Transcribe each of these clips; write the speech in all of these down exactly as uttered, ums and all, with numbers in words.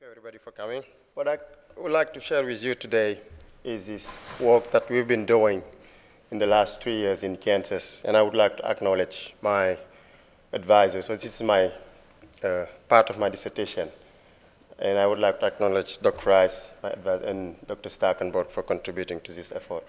you everybody for coming. What I would like to share with you today is this work that we've been doing in the last three years in Kansas, and I would like to acknowledge my advisor. So this is my uh, part of my dissertation, and I would like to acknowledge Doctor Rice, my advisor, and Doctor Starkenborg for contributing to this effort.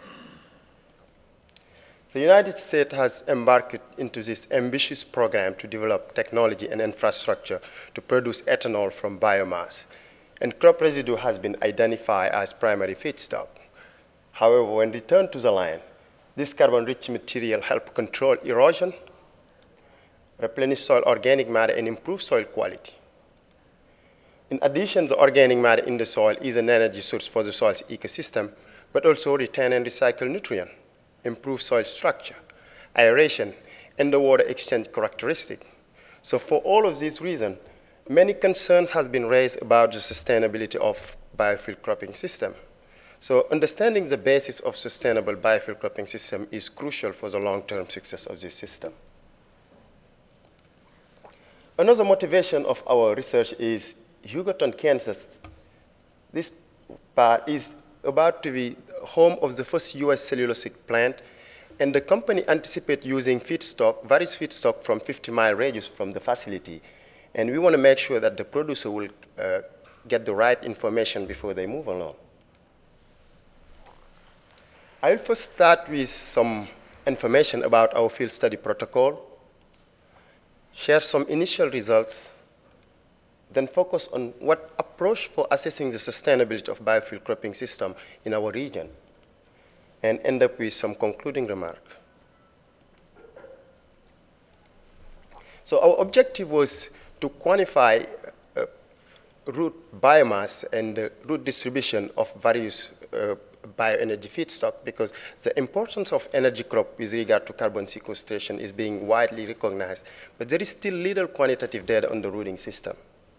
The United States has embarked into this ambitious program to develop technology and infrastructure to produce ethanol from biomass, and crop residue has been identified as primary feedstock. However, when returned to the land, this carbon-rich material helps control erosion, replenish soil organic matter, and improve soil quality. In addition, the organic matter in the soil is an energy source for the soil's ecosystem, but also retain and recycle nutrients, improve soil structure, aeration, and the water exchange characteristic. So for all of these reasons, many concerns have been raised about the sustainability of biofuel cropping system. So understanding the basis of sustainable biofuel cropping system is crucial for the long-term success of this system. Another motivation of our research is Hugoton, Kansas. This part is about to be home of the first U S cellulosic plant, and the company anticipates using feedstock, various feedstock from fifty mile radius from the facility. And we want to make sure that the producer will uh, get the right information before they move along. I will first start with some information about our field study protocol, share some initial results, then focus on what approach for assessing the sustainability of biofuel cropping system in our region, and end up with some concluding remarks. So our objective was to quantify uh, root biomass and the root distribution of various uh, bioenergy feedstock, because the importance of energy crop with regard to carbon sequestration is being widely recognized, but there is still little quantitative data on the rooting system.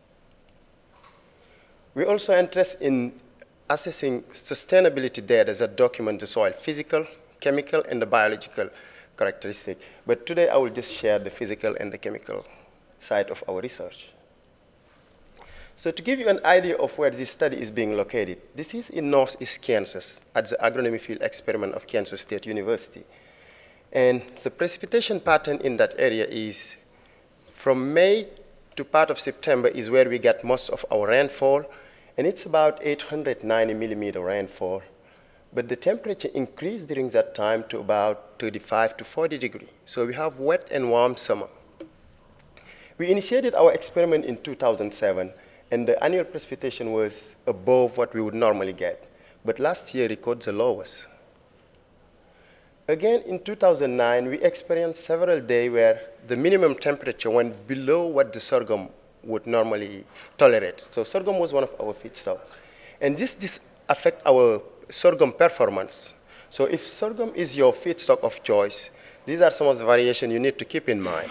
We're also interested in assessing sustainability data that document the soil physical, chemical, and the biological characteristic. But today I will just share the physical and the chemical side of our research. So to give you an idea of where this study is being located, this is in northeast Kansas at the agronomy field experiment of Kansas State University. And the precipitation pattern in that area is from May to part of September is where we get most of our rainfall, and it's about eight hundred ninety millimeter rainfall. But the temperature increased during that time to about thirty-five to forty degrees. So we have wet and warm summer. We initiated our experiment in two thousand seven, and the annual precipitation was above what we would normally get. But last year recorded the lowest. Again, in two thousand nine, we experienced several days where the minimum temperature went below what the sorghum would normally tolerate. So sorghum was one of our feedstock. And this, this affects our sorghum performance. So if sorghum is your feedstock of choice, these are some of the variations you need to keep in mind.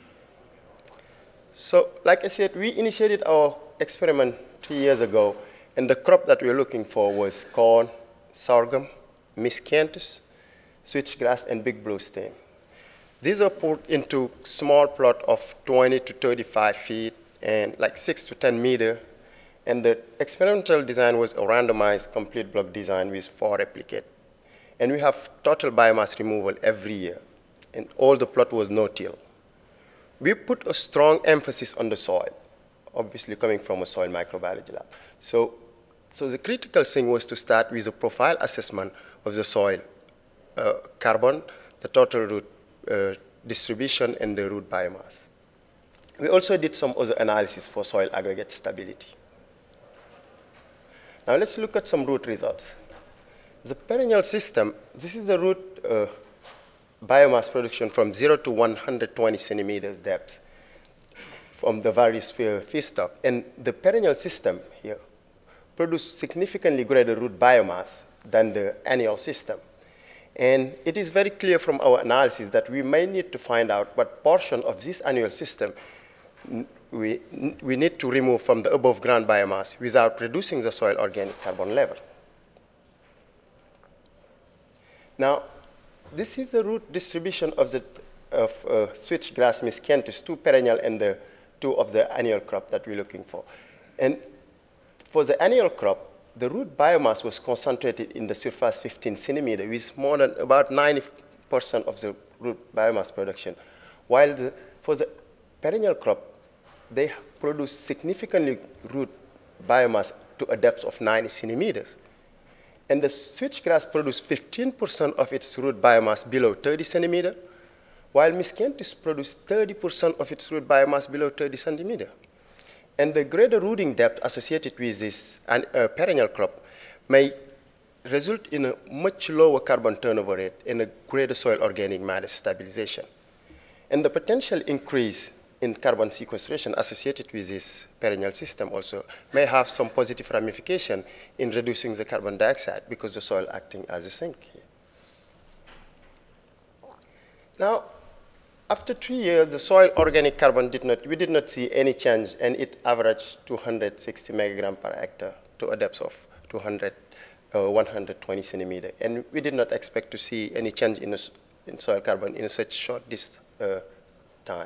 So like I said, we initiated our experiment three years ago, and the crop that we were looking for was corn, sorghum, miscanthus, switchgrass, and big blue stem. These are put into small plot of twenty to thirty-five feet and like six to ten meter. And the experimental design was a randomized complete block design with four replicate. And we have total biomass removal every year. And all the plot was no-till. We put a strong emphasis on the soil, obviously coming from a soil microbiology lab. So, so the critical thing was to start with a profile assessment of the soil, uh, carbon, the total root uh, distribution, and the root biomass. We also did some other analysis for soil aggregate stability. Now let's look at some root results. The perennial system, this is the root uh, biomass production from zero to one hundred twenty centimeters depth from the various feedstock. And the perennial system here produced significantly greater root biomass than the annual system. And it is very clear from our analysis that we may need to find out what portion of this annual system we, we need to remove from the above ground biomass without reducing the soil organic carbon level. Now, this is the root distribution of, the, of uh, switchgrass miscanthus, two perennial and the two of the annual crop that we're looking for. And for the annual crop, the root biomass was concentrated in the surface fifteen centimeter, with more than about ninety percent of the root biomass production. While the, for the perennial crop, they produce significantly root biomass to a depth of ninety centimeters. And the switchgrass produced fifteen percent of its root biomass below thirty centimeters, while miscanthus produced thirty percent of its root biomass below thirty centimeters. And the greater rooting depth associated with this uh, perennial crop may result in a much lower carbon turnover rate and a greater soil organic matter stabilization. And the potential increase in carbon sequestration associated with this perennial system also may have some positive ramification in reducing the carbon dioxide because the soil acting as a sink here. Now, after three years, the soil organic carbon did not, we did not see any change, and it averaged two hundred sixty megagram per hectare to a depth of two hundred, uh, one hundred twenty centimeters. And we did not expect to see any change in, a, in soil carbon in such short this, uh, time.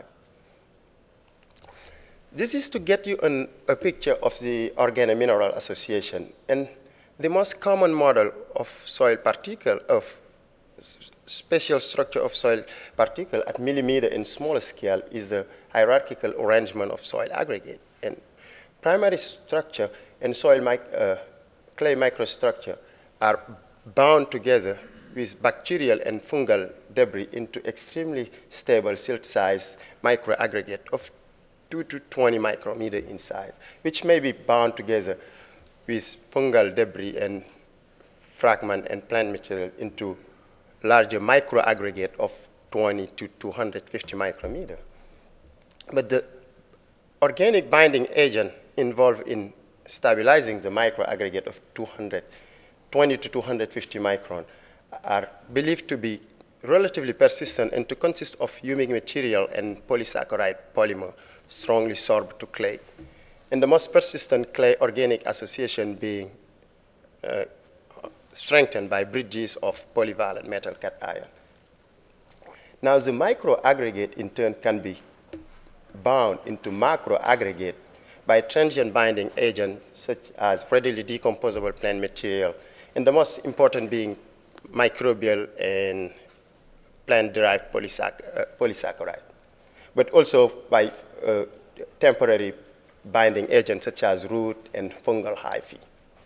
This is to get you an, a picture of the organomineral association. And the most common model of soil particle, of spatial structure of soil particle at millimeter and smaller scale is the hierarchical arrangement of soil aggregate. And primary structure and soil mic uh, clay microstructure are bound together with bacterial and fungal debris into extremely stable silt-sized microaggregate of two to twenty micrometer in size, which may be bound together with fungal debris and fragment and plant material into larger microaggregate of twenty to two hundred fifty micrometer. But the organic binding agent involved in stabilizing the microaggregate of two hundred twenty to two hundred fifty micron are believed to be relatively persistent and to consist of humic material and polysaccharide polymer strongly sorbed to clay. And the most persistent clay organic association being uh, strengthened by bridges of polyvalent metal cation. Now the microaggregate in turn can be bound into macroaggregate by transient binding agents such as readily decomposable plant material, and the most important being microbial and plant-derived polysac uh, polysaccharide, but also by uh, temporary binding agents such as root and fungal hyphae.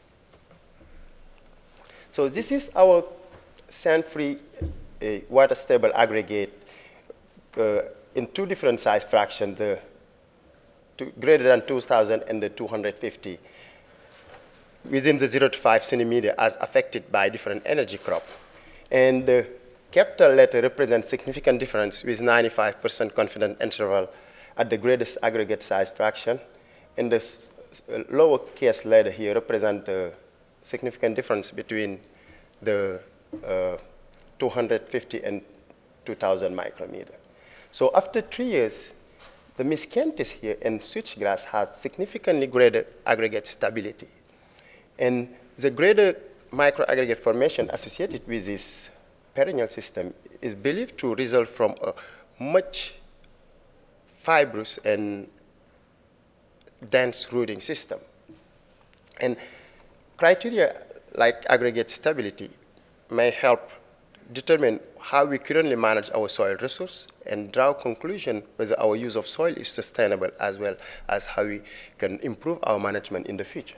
So this is our sand-free uh, water-stable aggregate uh, in two different size fractions, the two, greater than two thousand and the two hundred fifty, within the zero to five centimeter as affected by different energy crop. And the capital letter represents significant difference with ninety-five percent confidence interval at the greatest aggregate size fraction. And the lower case letter here represents the significant difference between the uh, two hundred fifty and two thousand micrometer. So after three years, the miscanthus here and switchgrass has significantly greater aggregate stability. And the greater microaggregate formation associated with this perennial system is believed to result from a much fibrous and dense rooting system. And criteria like aggregate stability may help determine how we currently manage our soil resource and draw conclusion whether our use of soil is sustainable, as well as how we can improve our management in the future.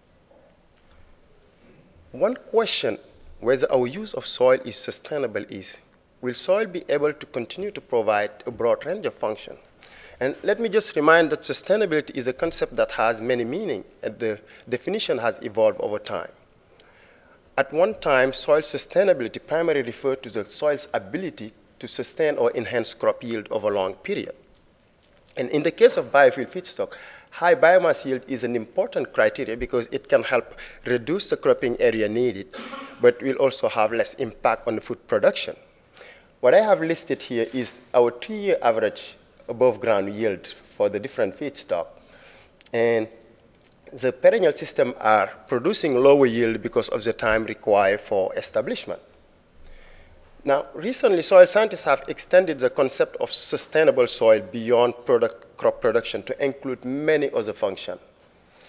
One question whether our use of soil is sustainable is, will soil be able to continue to provide a broad range of function? And let me just remind that sustainability is a concept that has many meanings, and the definition has evolved over time. At one time, soil sustainability primarily referred to the soil's ability to sustain or enhance crop yield over a long period. And in the case of biofuel feedstock, high biomass yield is an important criteria because it can help reduce the cropping area needed, but will also have less impact on the food production. What I have listed here is our three-year average above ground yield for the different feedstock. And the perennial system are producing lower yield because of the time required for establishment. Now, recently, soil scientists have extended the concept of sustainable soil beyond product, crop production to include many other functions.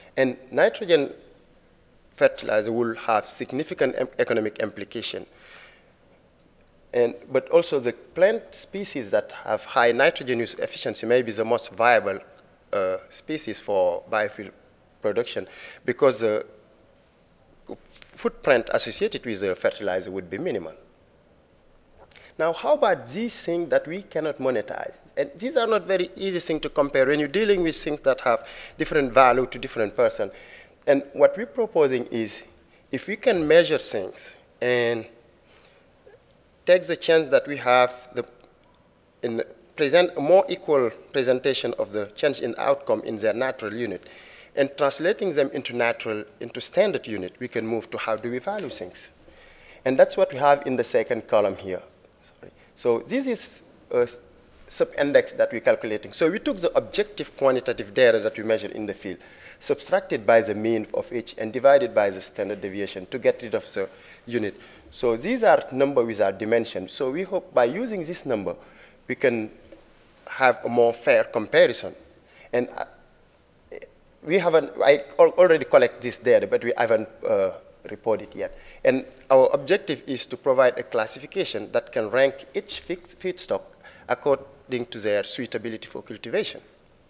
And nitrogen fertilizer will have significant economic implication. And, but also the plant species that have high nitrogen use efficiency may be the most viable uh, species for biofuel production, because the footprint associated with the fertilizer would be minimal. Now, how about these things that we cannot monetize? And these are not very easy things to compare when you're dealing with things that have different value to different person. And what we're proposing is, if we can measure things and take the chance that we have the, in present a more equal presentation of the change in outcome in their natural unit, and translating them into natural, into standard unit, we can move to how do we value things. And that's what we have in the second column here. Sorry. So this is a sub-index that we're calculating. So we took the objective quantitative data that we measured in the field, subtracted by the mean of each, and divided by the standard deviation to get rid of the unit. So these are numbers with our dimension. So we hope by using this number, we can have a more fair comparison. And uh, we haven't, I already collect this data, but we haven't uh, reported it yet. And our objective is to provide a classification that can rank each feedstock according to their suitability for cultivation.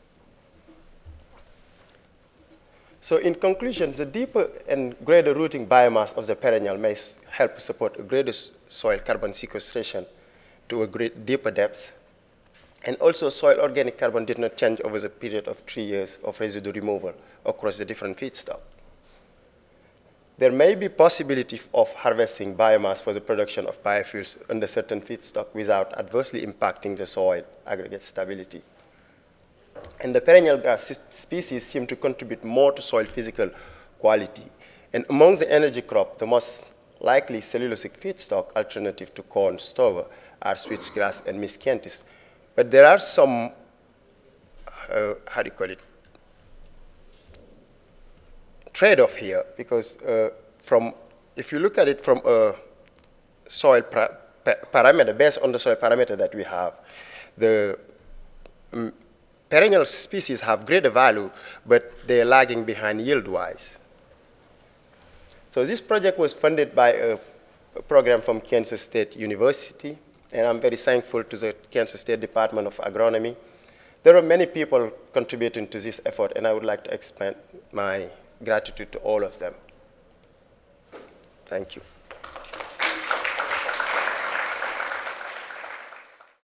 So in conclusion, the deeper and greater rooting biomass of the perennial may help support a greater soil carbon sequestration to a great deeper depth. And also, soil organic carbon did not change over the period of three years of residue removal across the different feedstock. There may be possibility of harvesting biomass for the production of biofuels under certain feedstock without adversely impacting the soil aggregate stability. And the perennial grass species seem to contribute more to soil physical quality. And among the energy crop, the most likely cellulosic feedstock alternative to corn stover are switchgrass and miscanthus. But there are some, uh, how do you call it, trade-off here, because uh, from, if you look at it from a soil pa pa parameter, based on the soil parameter that we have, the um, perennial species have greater value, but they're lagging behind yield-wise. So this project was funded by a, a program from Kansas State University, and I'm very thankful to the Kansas State Department of Agronomy. There are many people contributing to this effort, and I would like to expand my gratitude to all of them. Thank you.